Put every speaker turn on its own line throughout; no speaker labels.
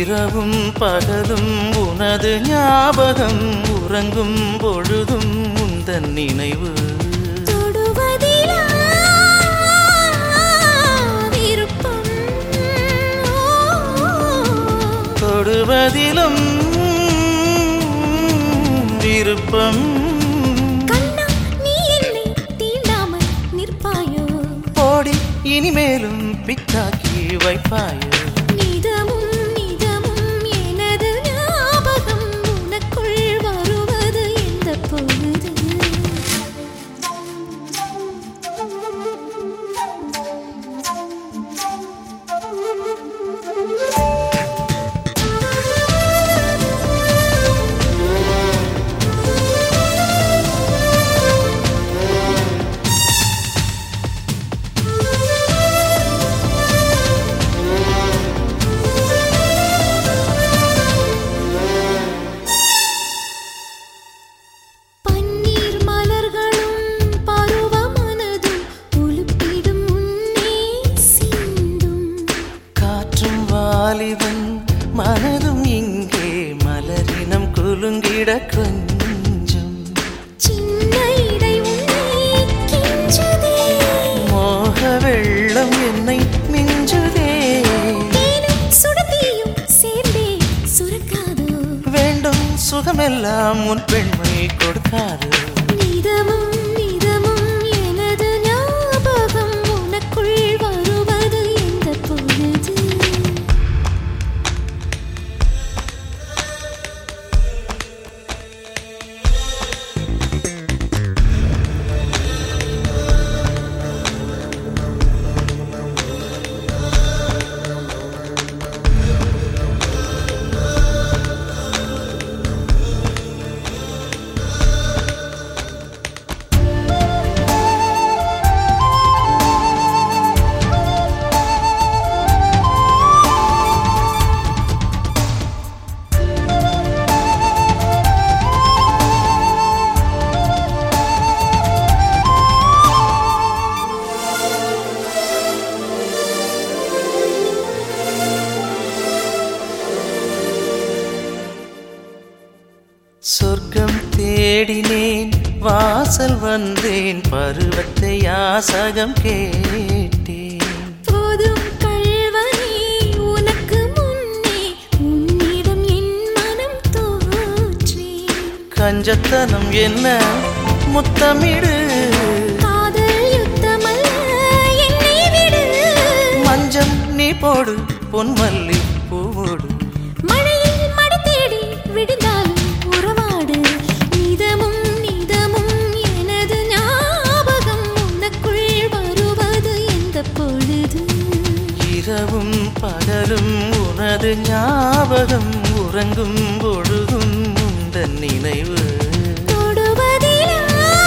இரவும் பகலும் உனது ஞாபகம், உறங்கும் பொழுதும் உந்தன் நினைவு.
தொடுவதிலா விருப்பம்,
தொடுவதிலும் விருப்பம்.
கண்ணா நீ என்னை தீண்டாமல் நிற்பாயோ,
போடி இனிமேலும் பித்தாக்கி வைப்பாயோ.
நிதமும் நிதமும் எனது ஞாபகம், உனக்குள் வருவது எந்த பொழுது.
மனதும் இங்கே மலரினம் குலுங்கிட கொஞ்சம்
சின்ன இடை உன்னை கெஞ்சுதே,
மோக வெள்ளம் என்னை மிஞ்சுதே.
தேனும் சுடத்தீயும் சேர்ந்தே சுரக்காதோ,
வேண்டும் சுகமெல்லாம் உன் பெண்மை கொடுக்காது.
நிதமும் நிதமும் எனது ஞாபகம், உனக்குள் வருவது எந்த பொழுது.
சொர்க்கம் தேடினேன், வாசல் வந்தேன், பருவத்தை யாசகம் கேட்டேன்.
போதும் கள்வனே, உனக்கு முன்னே உன்னிடம் என் மனம் தோற்றேன்.
கஞ்சத்தனம் என்ன முத்தமிடு,
காதல் யுத்தமல்ல என்னை விடு.
மஞ்சம் நீ போடு, பொன்மல்லி பூவோடு.
மழையில் மடி தேடி விடுந்தாலும் உறவாடு, நிதமும் நிதமும் எனது ஞாபகம், உனக்குள் வருவது எந்த பொழுது.
இரவும் பகலும் உனது ஞாபகம், உறங்கும் பொழுதும் உந்தன் நினைவு.
தொடுவதிலா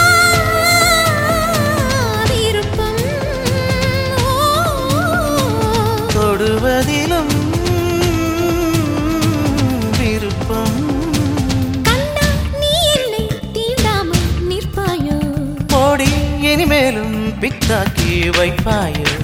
விருப்பம்,
தொடுவதிலும் விருப்பம்.
கண்ணா நீ என்னை தீண்டாமல் நிற்பாயோ,
போடி இனிமேலும் பித்தாக்கி வைப்பாயோ.